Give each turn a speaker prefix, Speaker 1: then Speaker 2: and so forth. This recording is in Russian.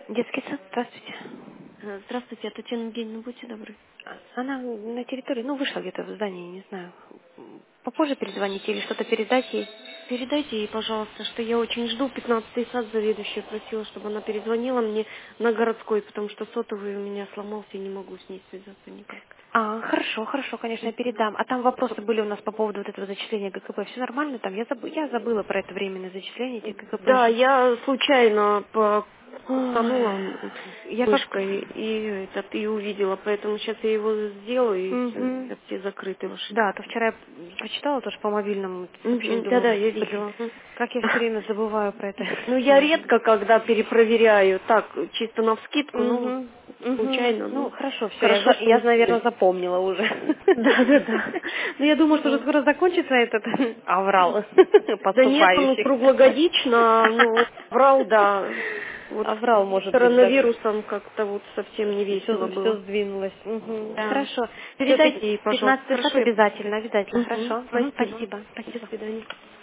Speaker 1: Детский сад, здравствуйте.
Speaker 2: Здравствуйте, Татьяна Евгеньевна, будьте добры.
Speaker 1: Она на территории, вышла где-то в здании, не знаю. Попозже перезвоните или что-то передать ей.
Speaker 2: Передайте ей, пожалуйста, что я очень жду. 15-й сад заведующая просила, чтобы она перезвонила мне на городской, потому что сотовый у меня сломался и не могу с ней связаться никак.
Speaker 1: Хорошо, хорошо, конечно, я передам. А там вопросы были у нас по поводу вот этого зачисления ГКП. Все нормально там? Я забыла про это временное зачисление этих ГКП.
Speaker 2: Да, я случайно
Speaker 1: Ой,
Speaker 2: потанула
Speaker 1: я как...
Speaker 2: мышкой и увидела, поэтому сейчас я его сделаю, и
Speaker 1: Мгм.
Speaker 2: все закрыты ваши.
Speaker 1: Да, то вчера я прочитала тоже по мобильному сообщению,
Speaker 2: Да-да,
Speaker 1: думаю,
Speaker 2: я
Speaker 1: блин,
Speaker 2: видела.
Speaker 1: как я все время забываю про это.
Speaker 2: Ну, я редко, когда перепроверяю, так, чисто навскидку, ну,
Speaker 1: Угу, угу.
Speaker 2: случайно,
Speaker 1: Ну,
Speaker 2: ну,
Speaker 1: хорошо, все,
Speaker 2: хорошо, что
Speaker 1: я, наверное,
Speaker 2: успели.
Speaker 1: запомнила уже.
Speaker 2: Да-да-да.
Speaker 1: Ну, я думаю, что уже
Speaker 2: Ну,
Speaker 1: скоро закончится этот аврал
Speaker 2: да нет, он
Speaker 1: поступающих.
Speaker 2: круглогодично, ну, врал, да. Вот
Speaker 1: Аврал, может быть, да.
Speaker 2: коронавирусом как-то вот совсем не весело
Speaker 1: Все
Speaker 2: было.
Speaker 1: сдвинулось. Мгм.
Speaker 2: Да.
Speaker 1: Хорошо.
Speaker 2: Передайте
Speaker 1: Все,
Speaker 2: ей, пожалуйста.
Speaker 1: 15 сад
Speaker 2: Хорошо?
Speaker 1: обязательно, обязательно.
Speaker 2: Угу.
Speaker 1: Хорошо. Мгм,
Speaker 2: Спасибо.
Speaker 1: спасибо,
Speaker 2: До
Speaker 1: спасибо.
Speaker 2: свидания.